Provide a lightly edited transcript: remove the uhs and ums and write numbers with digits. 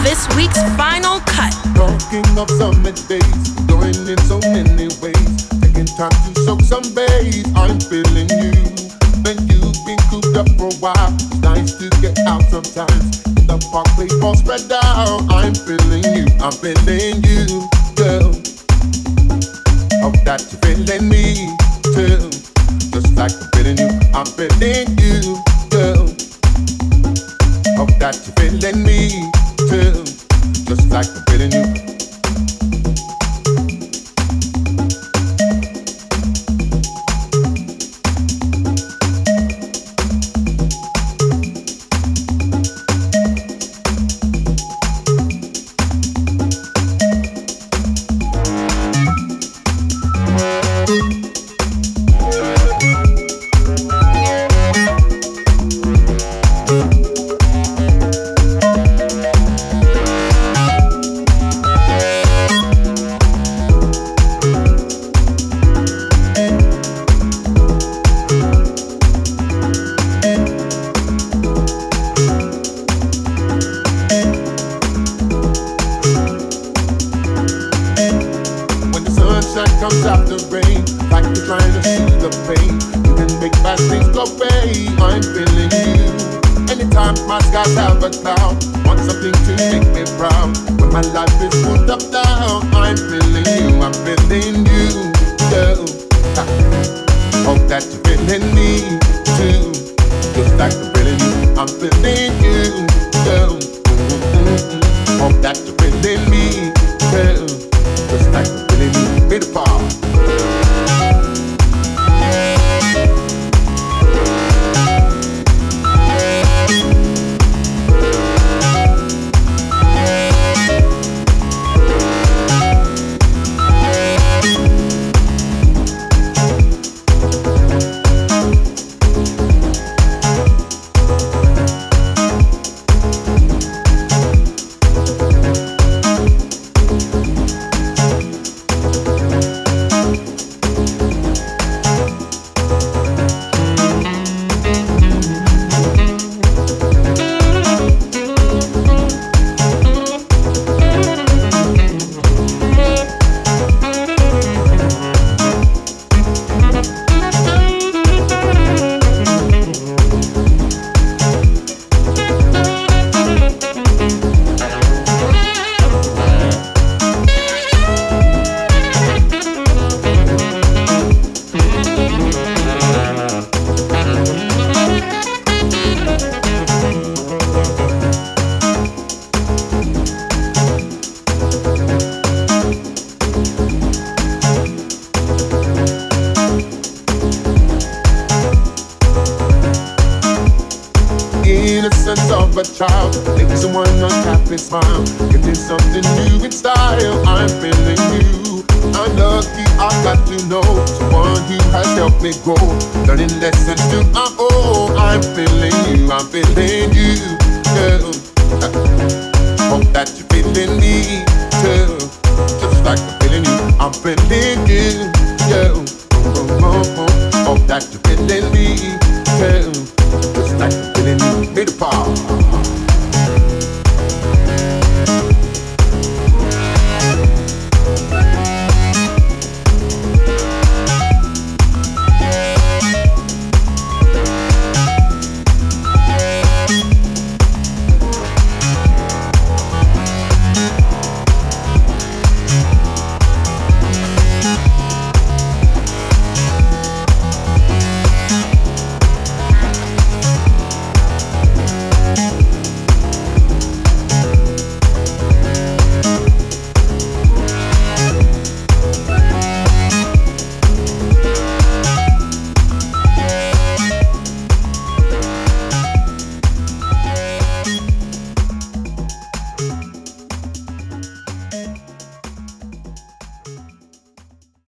this week's final cut. Talking of summer days, going in so many ways. Taking time to soak some bass. I'm feeling you. When you've been cooped up for a while, it's nice to get out sometimes. The park play ball spread out. I'm feeling you. I'm feeling you, girl. Hope that you're feeling me too. Just like I'm feeling you. I'm feeling you, girl. Hope that you're feeling me too. Just like I'm feeling you. Comes after rain, like you're trying to soothe the pain. You can make bad things go away. I'm feeling you. Anytime my skies have a cloud, want something to make me proud. When my life is pulled up down, I'm feeling you. I'm feeling you, girl. Hope that you're feeling me too. Just like I'm feeling you. I'm feeling you, girl. Hope that you're feeling me, girl. Just like I'm feeling you. Be the power. Innocence of a child, making someone unhappy smile, getting something new in style. I'm feeling you. I'm lucky I got to know someone who has helped me grow, learning lessons to my own. I'm feeling you. I'm feeling you, girl.